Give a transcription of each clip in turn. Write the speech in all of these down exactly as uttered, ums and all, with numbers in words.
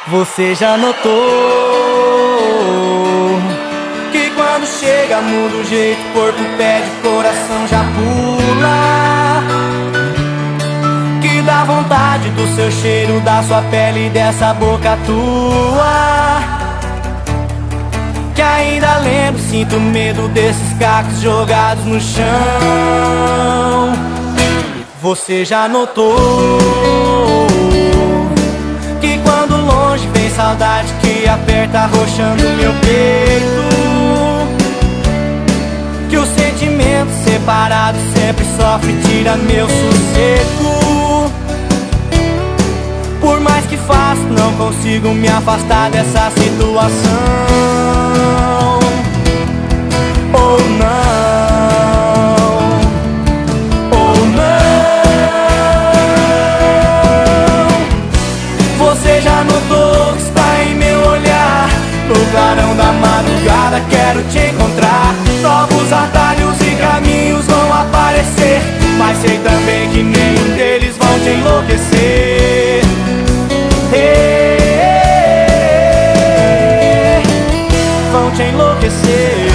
Você já notou que quando chega muda o jeito, corpo pede, coração já pula, que dá vontade do seu cheiro, da sua pele e dessa boca tua, que ainda lembro, sinto medo desses cacos jogados no chão. Você já notou que quando longe vem saudade que aperta arrochando meu peito, que o sentimento separado sempre sofre e tira meu sossego. Por mais que faço, não consigo me afastar dessa situação. Ou não, ou não. Você já notou que está em meu olhar? No clarão da madrugada quero te encontrar. Novos atalhos e caminhos vão aparecer, mas sei também que nenhum deles vão te enlouquecer. Vão te enlouquecer.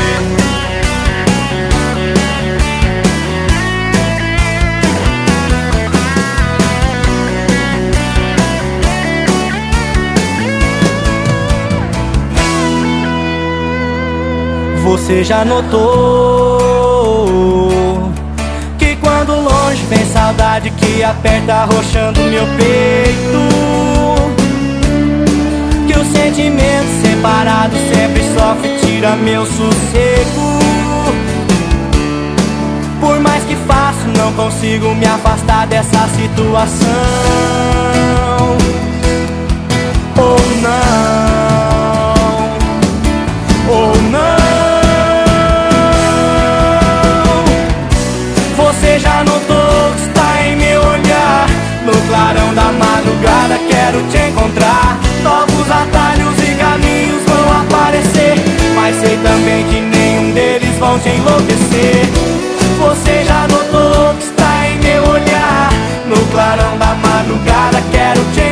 Você já notou que quando longe vem saudade que aperta arrochando meu peito, que o sentimento separado sempre sofre e tira meu sossego. Por mais que faço, não consigo me afastar dessa situação. Ou não, ou não. Você já notou que está em meu olhar? No clarão da madrugada quero te encontrar. Novos atalhos e caminhos vão aparecer, mas sei também que nenhum deles vão te enlouquecer. Você já notou que está em meu olhar? No clarão da madrugada quero te